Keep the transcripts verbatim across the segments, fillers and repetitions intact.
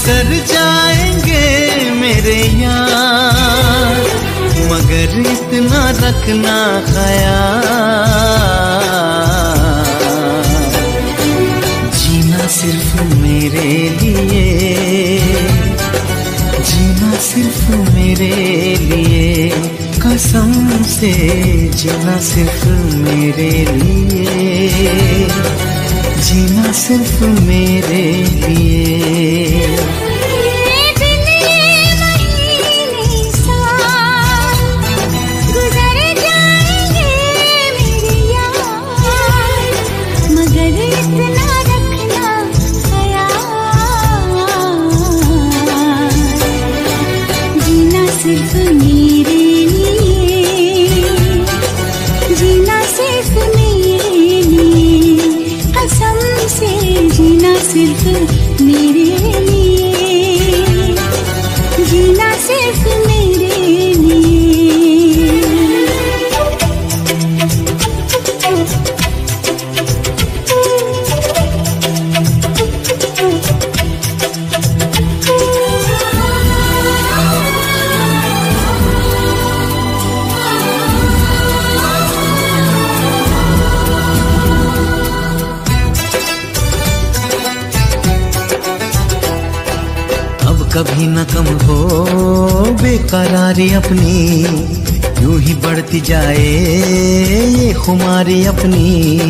गुजर जाएंगे मेरे यार, मगर इतना रखना ख्याल, जीना सिर्फ मेरे लिए, जीना सिर्फ मेरे लिए, कसम से जीना सिर्फ मेरे लिए, जीना सिर्फ मेरे लिए। सिर्फ मेरे लिए, जीना सिर्फ मेरे लिए। कभी न कम हो बेकरारी अपनी, यूं ही बढ़ती जाए ये खुमारी अपनी।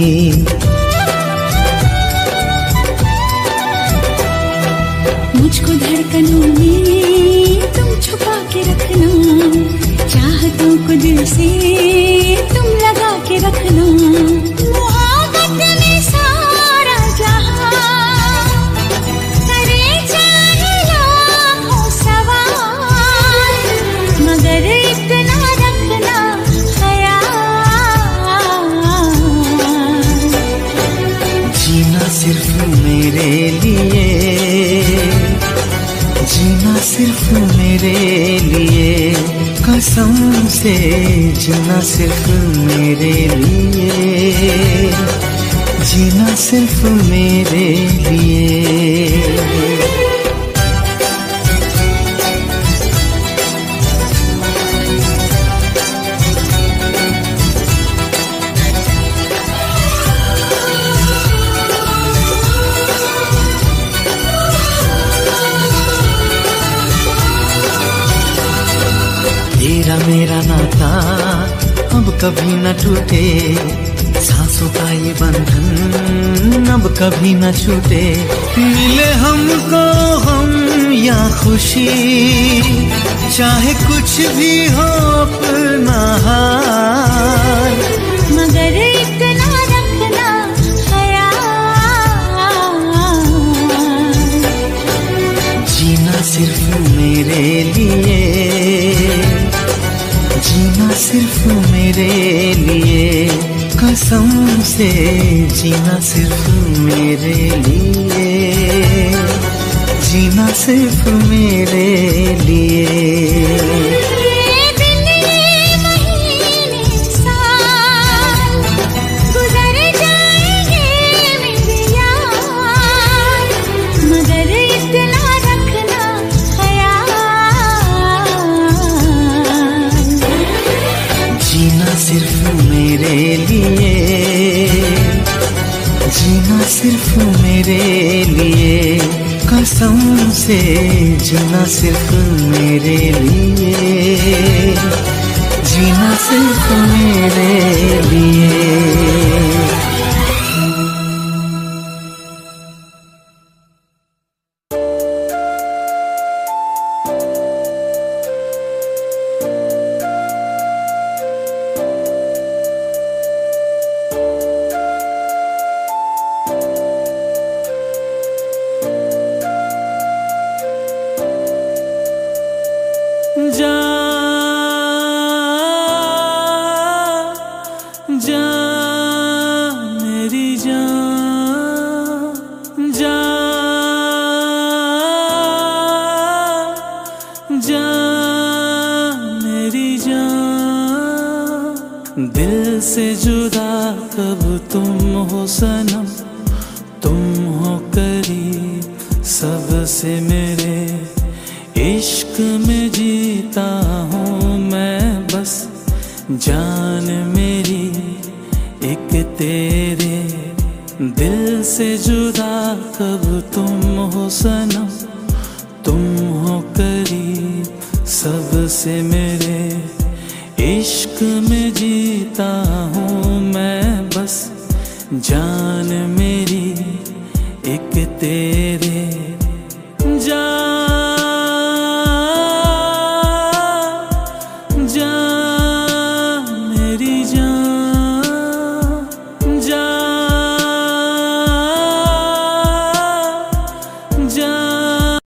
मुझको धड़कनों में तुम छुपा के रखना, चाहतों को दिल से तुम लगा के रखना। मोहब्बत में सारा जहां करे चाहे लाखों सवाल, मगर इतना रखना ख्याल, जीना सिर्फ मेरे लिए, जीना सिर्फ मेरे लिए, कसम से जीना सिर्फ मेरे लिए, जीना सिर्फ मेरे लिए। तेरा मेरा नाता अब कभी न टूटे, सांसों का ये बंधन अब कभी न छूटे। मिले हमको हम या खुशी, चाहे कुछ भी हो अपना हाल, मगर इतना रखना ख्याल, जीना सिर्फ मेरे लिए, जीना सिर्फ मेरे लिए, कसम से जीना सिर्फ मेरे लिए, जीना सिर्फ मेरे लिए। सिर्फ मेरे लिए, जीना सिर्फ मेरे लिए, कसम से जीना सिर्फ मेरे लिए, जीना सिर्फ मेरे लिए। दिल से जुदा कब तुम हो सनम, तुम हो करीब सबसे मेरे जान मेरी एक तेरे दिल से जुदा कब तुम हो सनम, तुम हो करीब सबसे मेरे, इश्क में जीता हूँ मैं बस, जान मेरी एक तेरे। जान